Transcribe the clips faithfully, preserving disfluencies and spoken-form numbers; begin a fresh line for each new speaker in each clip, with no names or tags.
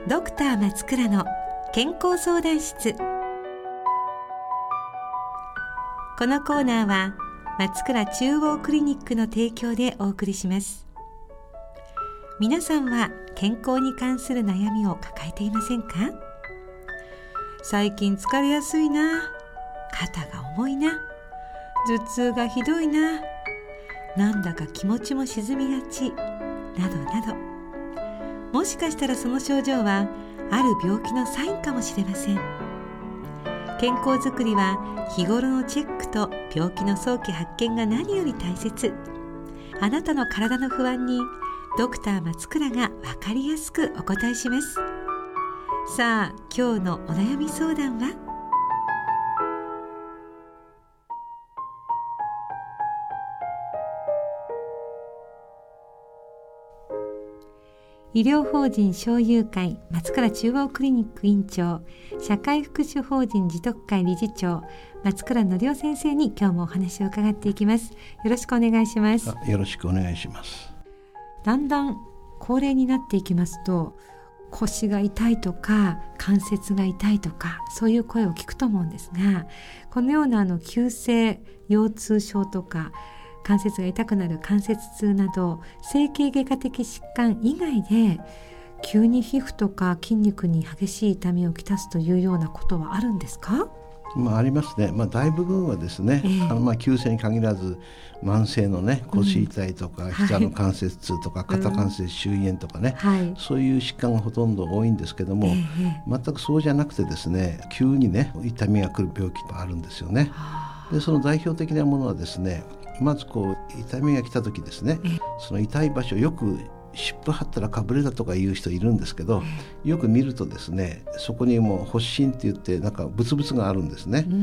ドクター松倉の健康相談室。このコーナーは松倉中央クリニックの提供でお送りします。皆さんは健康に関する悩みを抱えていませんか？最近疲れやすいな、肩が重いな、頭痛がひどいな、なんだか気持ちも沈みがち、などなど。もしかしたらその症状はある病気のサインかもしれません。健康づくりは日頃のチェックと病気の早期発見が何より大切。あなたの体の不安にドクター松倉が分かりやすくお答えします。さあ、今日のお悩み相談は？医療法人小友会松倉中央クリニック院長、社会福祉法人持徳会理事長、松倉則夫先生に今日もお話を伺っていきます。よろしくお願いします。
よろしくお願いします。
だんだん高齢になっていきますと、腰が痛いとか関節が痛いとか、そういう声を聞くと思うんですが、このようなあの急性腰痛症とか関節が痛くなる関節痛など整形外科的疾患以外で急に皮膚とか筋肉に激しい痛みをきたすというようなことはあるんですか？
まあ、ありますね。まあ、大部分はですね、えー、あのまあ急性に限らず慢性のね、腰痛いとか、うん、膝の関節痛とか、はい、肩関節周囲炎とかね、うん、そういう疾患がほとんど多いんですけども、えー、全くそうじゃなくてですね、急にね痛みが来る病気もあるんですよね。でその代表的なものはですね、まずこう痛みが来た時ですね、その痛い場所、よく湿布貼ったらかぶれだとか言う人いるんですけど、よく見るとですね、そこにもう発疹って言ってなんかブツブツがあるんですね、うん、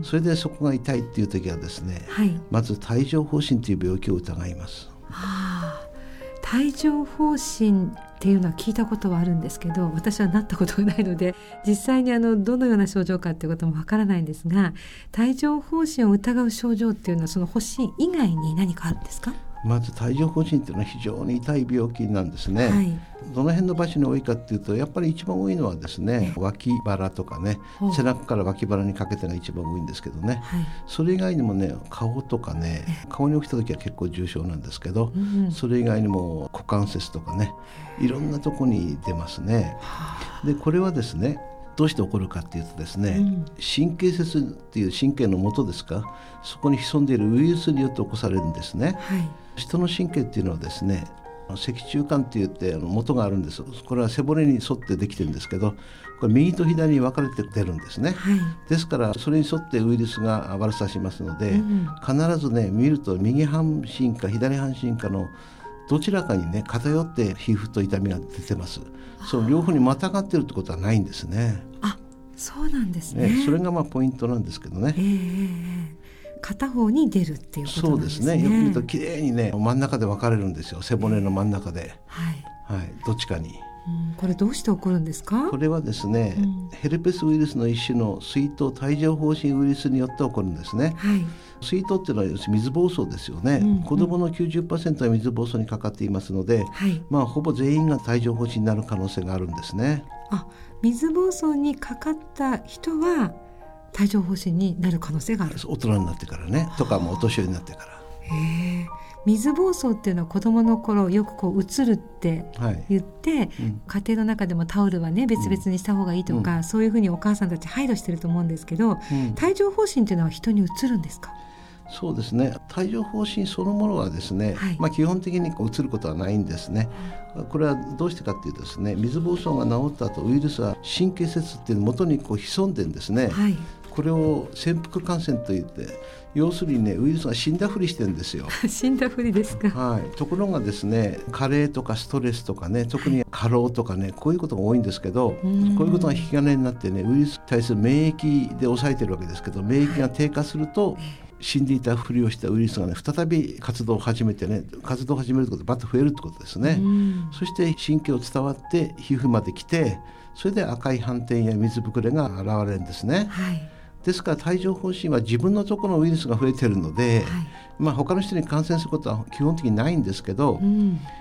それでそこが痛いっていう時はですね、はい、まず帯状疱疹という病気を疑います。
はあ、帯状疱疹っていうのは聞いたことはあるんですけど、私はなったことがないので実際にあのどのような症状かっていうこともわからないんですが、帯状疱疹を疑う症状っていうのはその発疹以外に何かあるんですか？
まず帯状疱疹っていうのは非常に痛い病気なんですね、はい、どの辺の場所に多いかっていうと、やっぱり一番多いのはですね、脇腹とかね、背中から脇腹にかけてが一番多いんですけどね、はい、それ以外にもね、顔とかね、顔に起きた時は結構重症なんですけど、うん、それ以外にも股関節とかね、いろんなとこに出ますね。でこれはですね、どうして起こるかっていうとですね、うん、神経節っていう神経の元ですか、そこに潜んでいるウイルスによって起こされるんですね、はい、人の神経っていうのはですね、脊柱管っていって元があるんです。これは背骨に沿ってできてるんですけど、これ右と左に分かれて出るんですね、はい、ですからそれに沿ってウイルスが悪さしますので、うん、必ずね見ると右半身か左半身かのどちらかにね偏って皮膚と痛みが出てます。その両方にまたがってるってことはないんですね。
あ、そうなんですね。
ね、それがまあポイントなんですけどね、
えー、片方に出るっていうことなんですね。
そうですね。よく見るときれいにね真ん中で分かれるんですよ。背骨の真ん中で、はいはい、どっちかに、
うん、これどうして起こるんですか？
これはですね、うん、ヘルペスウイルスの一種の水痘帯状疱疹ウイルスによって起こるんですね、はい、水痘っていうのは要するに水疱瘡ですよね、うんうん、子どもの きゅうじゅっパーセント は水疱瘡にかかっていますので、はい、まあ、ほぼ全員が帯状疱疹になる可能性があるんですね。
あ、水疱瘡にかかった人は帯状疱疹になる可能性がある。
大人になってからね、とかもお年寄りになってから。
へー、水疱瘡っていうのは子どもの頃よくこううつるって言って、はい、うん、家庭の中でもタオルはね別々にした方がいいとか、うん、そういうふうにお母さんたち配慮してると思うんですけど、うん、帯状疱疹っていうのは人にうつるんですか？
そうですね。帯状疱疹そのものはですね、はい、まあ、基本的にこううつることはないんですね。これはどうしてかっていうとですね、水疱瘡が治った後ウイルスは神経節っていう元にこう潜んでるんですね、はい、これを潜伏感染といって、要するにねウイルスが死んだふりしてるんですよ。
死んだふりですか？
はい、ところがですね、加齢とかストレスとかね、特に過労とかね、こういうことが多いんですけど、こういうことが引き金になってね、ウイルスに対する免疫で抑えてるわけですけど、免疫が低下すると、死んでいたふりをしたウイルスがね再び活動を始めてね、活動を始めるということでバッと増えるってことですね。そして神経を伝わって皮膚まで来て、それで赤い斑点や水ぶくれが現れるんですね、はい、ですから帯状疱疹は自分のところのウイルスが増えているので、はい、まあ、他の人に感染することは基本的にないんですけど、うん、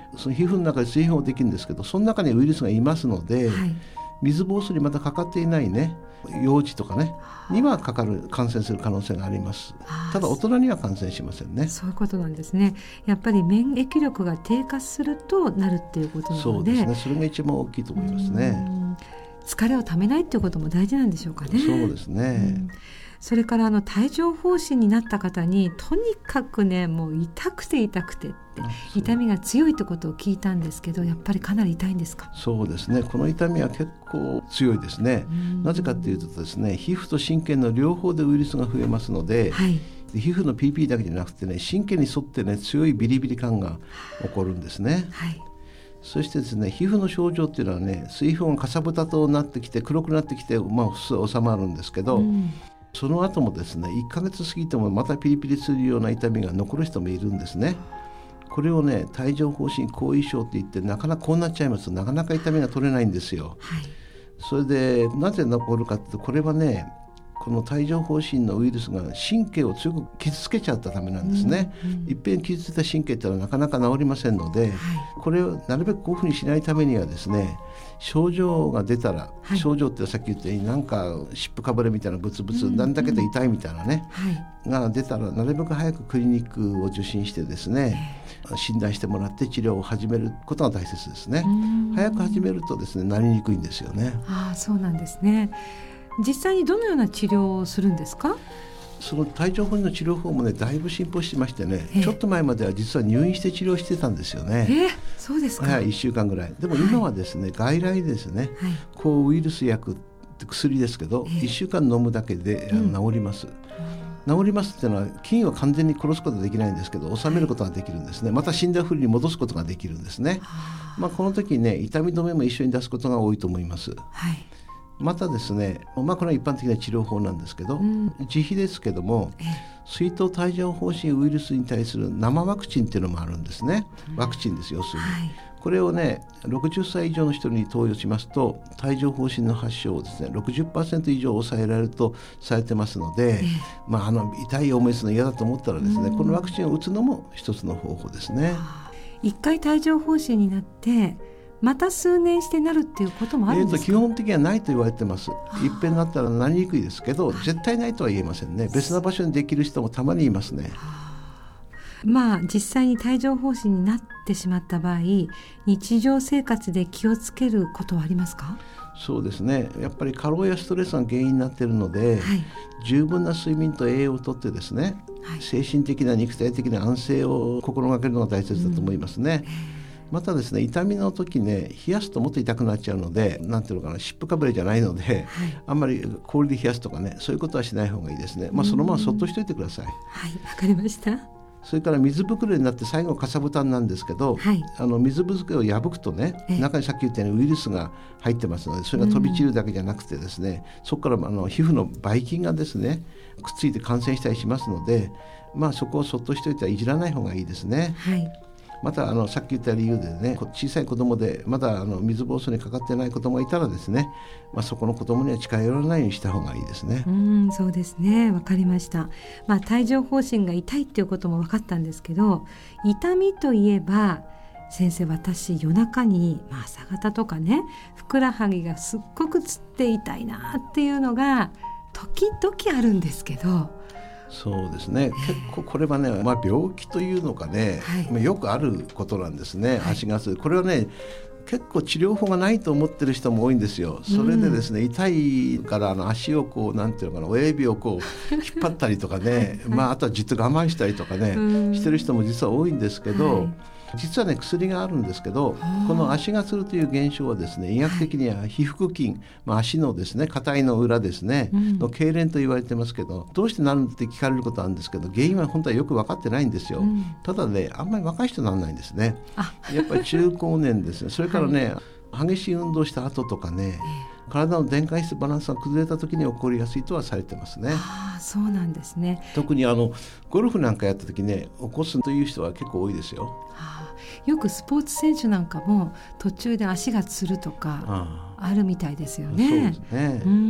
その皮膚の中で水疱できるんですけど、その中にウイルスがいますので、はい、水疱瘡にまたかかっていないね幼児とかねにはかかる感染する可能性があります。ただ大人には感染しませんね。
そういうことなんですね。やっぱり免疫力が低下するとなるっていうことなので、
そうですね、それが一番大きいと思いますね。
疲れをためないっていうことも大事なんでしょうかね。
そうですね、うん、
それからあの帯状疱疹になった方にとにかくねもう痛くて痛くてって痛みが強いってことを聞いたんですけど、やっぱりかなり痛いんですか？
そうですね、この痛みは結構強いですね。なぜかというとですね、皮膚と神経の両方でウイルスが増えますので、はい、で皮膚の ピーピー だけじゃなくてね、神経に沿ってね強いビリビリ感が起こるんですね。はい、そしてですね、皮膚の症状っていうのはね、水疱がかさぶたとなってきて黒くなってきて、まあ、普通収まるんですけど、うん、その後もですねいっかげつ過ぎてもまたピリピリするような痛みが残る人もいるんですね。これをね帯状疱疹後遺症って言って、なかなかこうなっちゃいますとなかなか痛みが取れないんですよ。はい、それでなぜ残るかっていうと、これはねこの帯状疱疹のウイルスが神経を強く傷つけちゃったためなんですね。うんうん、いっぺん傷ついた神経ってのはなかなか治りませんので、はい、これをなるべくこういうふうにしないためにはですね、症状が出たら、はい、症状ってさっき言ったようになんか湿布かぶれみたいなブツブツ、うんうん、なんだけど痛いみたいなね、はい、が出たらなるべく早くクリニックを受診してですね、診断してもらって治療を始めることが大切ですね。早く始めるとですねなりにくいんですよね。
ああ、そうなんですね。実際にどのような治療をするんですか？
その帯状疱疹の治療法もねだいぶ進歩してましてね、ちょっと前までは実は入院して治療してたんですよね。
えー、そうですか。
はい、いっしゅうかんぐらい。でも今はですね、はい、外来ですね、はい、抗ウイルス薬って薬ですけど、えー、いっしゅうかん飲むだけで、うん、治ります。治りますっていうのは菌を完全に殺すことはできないんですけど、収めることができるんですね。また死んだふりに戻すことができるんですね。まあ、この時ね痛み止めも一緒に出すことが多いと思います。はい、またですね、まあ、これは一般的な治療法なんですけど、うん、自費ですけども水痘帯状疱疹ウイルスに対する生ワクチンっていうのもあるんですね。ワクチンですよ、要するに、はい、これをねろくじゅっさい以上の人に投与しますと帯状疱疹の発症をですね ろくじゅっパーセント 以上抑えられるとされてますので、えーまあ、あの痛い思いするの嫌だと思ったらですね、このワクチンを打つのも一つの方法ですね。
一回帯状疱疹になってまた数年してなるっていうこともあるんですか？えーと、基
本的にはないと言われてます。いっぺんなったらなりにくいですけど、絶対ないとは言えませんね。別な場所にできる人もたまにいますね。
まあ実際に帯状疱疹になってしまった場合、日常生活で気をつけることはありますか？
そうですね、やっぱり過労やストレスが原因になっているので、はい、十分な睡眠と栄養をとってですね、はい、精神的な肉体的な安静を心がけるのが大切だと思いますね。うんまたですね、痛みの時ね冷やすともっと痛くなっちゃうので、なんていうのかな、湿布かぶれじゃないので、はい、あんまり氷で冷やすとかね、そういうことはしない方がいいですね。まあ、そのままそっとしといてください。
はい、わかりました。
それから水ぶくれになって最後かさぶたなんですけど、はい、あの水ぶくれを破くとね、中にさっき言ったようにウイルスが入ってますので、それが飛び散るだけじゃなくてですね、そこからあの皮膚のばい菌がですねくっついて感染したりしますので、まあ、そこをそっとしといてはいじらない方がいいですね。はい、またあのさっき言った理由でね、小さい子供でまだあの水疱瘡にかかってない子供がいたらですね、まあ、そこの子供には近寄らないようにした方がいいですね。
うん、そうですね、わかりました。まあ、帯状疱疹が痛いっていうことも分かったんですけど、痛みといえば先生、私夜中に、まあ、朝方とかねふくらはぎがすっごくつって痛いなっていうのが時々あるんですけど。
そうですね、結構これはね、まあ、病気というのかね、はい、よくあることなんですね。足がつる、これはね結構治療法がないと思ってる人も多いんですよ。それでですね、うん、痛いからあの足をこうなんていうのかな、親指をこう引っ張ったりとかね、はい、まあ、あとはじっと我慢したりとかね、うん、してる人も実は多いんですけど、はい、実はね薬があるんですけど、この足がつるという現象はですね、医学的には皮腹筋、まあ、足のですね硬いの裏ですね、うん、の痙攣と言われてますけど、どうしてなるんって聞かれることあるんですけど、原因は本当はよく分かってないんですよ。うん、ただね、あんまり若い人にならないんですね。やっぱり中高年ですね。それからね、はい、激しい運動した後とかね、体の電解質バランスが崩れた時に起こりやすいとはされてますね。
ああ、そうなんですね。
特にあのゴルフなんかやった時ね、起こすという人は結構多いですよ。
はあ、よくスポーツ選手なんかも途中で足がつるとかあるみたいですよね。
そうですね。
うん、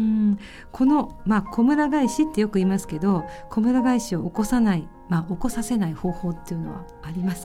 この、まあ、こむら返しってよく言いますけど、こむら返しを起こさない、まあ、起こさせない方法っていうのはありますか？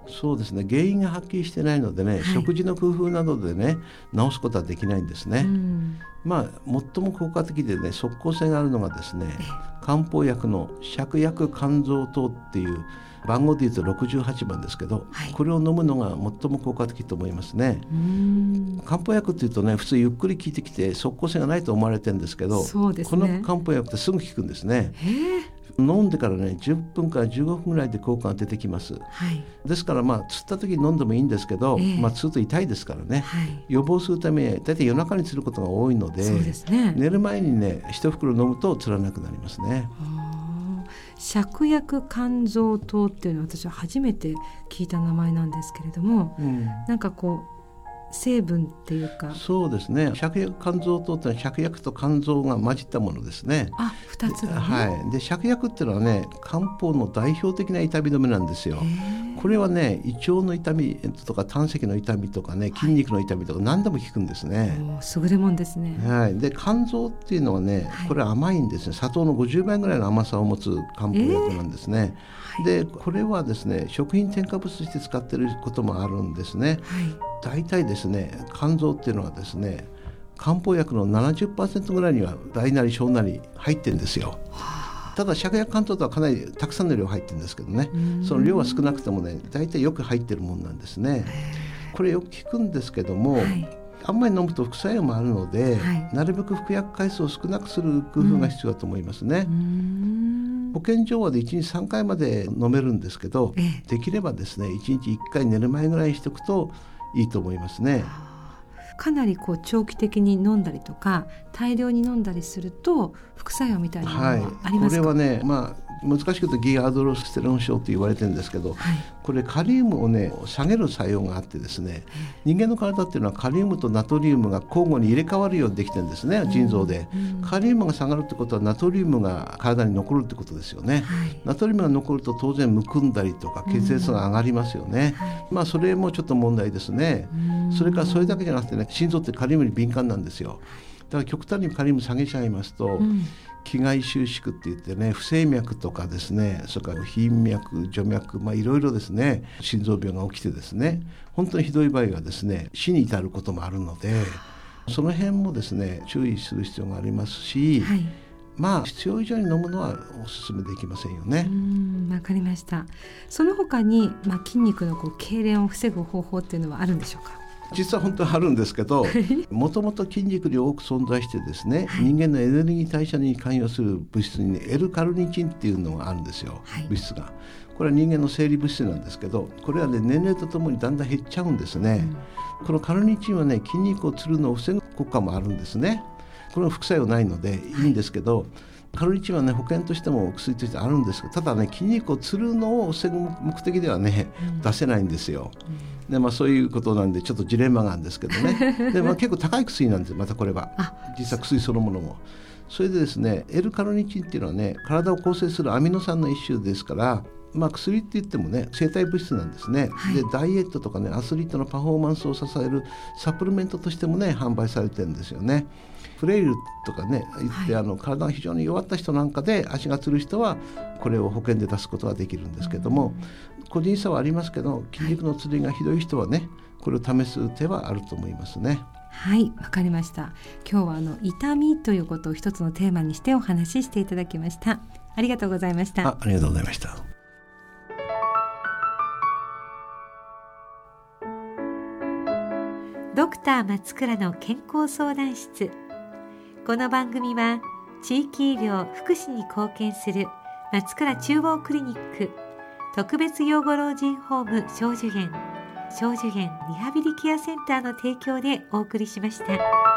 そうですね、原因がはっきりしてないのでね、はい、食事の工夫などでね治すことはできないんですね、うん、まあ最も効果的でね即効性があるのがですね、漢方薬の芍薬甘草湯っていう番号でいうとろくじゅうはちばんですけど、はい、これを飲むのが最も効果的と思いますね。うーん、漢方薬っていうとね普通ゆっくり効いてきて即効性がないと思われてるんですけど、そうですね、この漢方薬ってすぐ効くんですね。飲んでからねじゅっぷんからじゅうごふんぐらいで効果が出てきます、はい、ですからまあつった時に飲んでもいいんですけど、えーまあ、つうと痛いですからね、はい、予防するためにだいたい夜中につることが多いの で, そうです、ね、寝る前にね一袋飲むとつらなくなりますね。
芍薬甘草湯っていうのは私は初めて聞いた名前なんですけれども、うん、なんかこう成分っていうか。
そうですね、芍薬甘草湯ってのは芍薬と甘草が混じったものですね。
あ、ふたつがね、
はい、で芍薬っていうのはね漢方の代表的な痛み止めなんですよ。これはね胃腸の痛みとか胆石の痛みとかね筋肉の痛みとか何でも効くんですね、
はい、優れもんですね、
はい、で甘草っていうのはねこれ甘いんですね、砂糖のごじゅうばいぐらいの甘さを持つ漢方薬なんですね、えー、でこれはですね食品添加物として使っていることもあるんですね、はい、大体ですね甘草っていうのはですね漢方薬の ななじゅっパーセント ぐらいには大なり小なり入ってるんですよ。ただ芍薬甘草とはかなりたくさんの量入ってるんですけどね、その量は少なくてもね大体よく入ってるもんなんですね。これよく効くんですけども、はい、あんまり飲むと副作用もあるので、はい、なるべく服薬回数を少なくする工夫が必要だと思いますね。保健所はでいちにちさんかいまで飲めるんですけど、ええ、できればですねいちにちいっかい寝る前ぐらいにしておくといいと思いますね。
かなりこう長期的に飲んだりとか大量に飲んだりすると副作用みたいなのはありますか？
はい、これはね、まあ難しく言うとギアドロステロン症と言われてるんですけど、はい、これカリウムをね下げる作用があってですね、人間の体っていうのはカリウムとナトリウムが交互に入れ替わるようにできてるんですね、腎臓で、うん、カリウムが下がるってことはナトリウムが体に残るってことですよね、はい、ナトリウムが残ると当然むくんだりとか血圧が上がりますよね、うんはい、まあそれもちょっと問題ですね、うん、それからそれだけじゃなくてね心臓ってカリウムに敏感なんですよ。だから極端にカリウム下げちゃいますと、うん、気外収縮って言ってね不整脈とかですね、それから頻脈徐脈、まあいろいろですね心臓病が起きてですね本当にひどい場合はですね死に至ることもあるので、その辺もですね注意する必要がありますし、はい、まあ必要以上に飲むのはお勧めできませんよね。
うーん、わかりました。その他に、まあ、筋肉のこう痙攣を防ぐ方法っていうのはあるんでしょうか？
実は本当にあるんですけどもともと筋肉に多く存在してですね、はい、人間のエネルギー代謝に関与する物質に、ね、L カルニチンっていうのがあるんですよ、はい、物質が。これは人間の生理物質なんですけど、これは、ね、年齢とともにだんだん減っちゃうんですね、うん、このカルニチンはね筋肉をつるのを防ぐ効果もあるんですね。これは副作用ないのでいいんですけど、はい、カルニチンはね保険としても薬としてあるんですけど、ただね筋肉をつるのを防ぐ目的ではね、うん、出せないんですよ、うんでまあ、そういうことなんでちょっとジレンマがあるんですけどねで、まあ、結構高い薬なんですまたこれは実は薬そのものも。それでですね L カルニチンっていうのはね体を構成するアミノ酸の一種ですから、まあ、薬って言ってもね生体物質なんですね、はい、でダイエットとかねアスリートのパフォーマンスを支えるサプリメントとしてもね販売されてるんですよね。フレイルとかね言って、はい、あの体が非常に弱った人なんかで足がつる人はこれを保険で出すことができるんですけども、うん、個人差はありますけど筋肉のつりがひどい人はねこれを試す手はあると思いますね。
はい、わかりました。今日はあの痛みということを一つのテーマにしてお話ししていただきました。ありがとうございました。
あ、ありがとうございました。
ドクター松倉の健康相談室。この番組は地域医療福祉に貢献する松倉中央クリニック特別養護老人ホーム小寿園小寿園リハビリケアセンターの提供でお送りしました。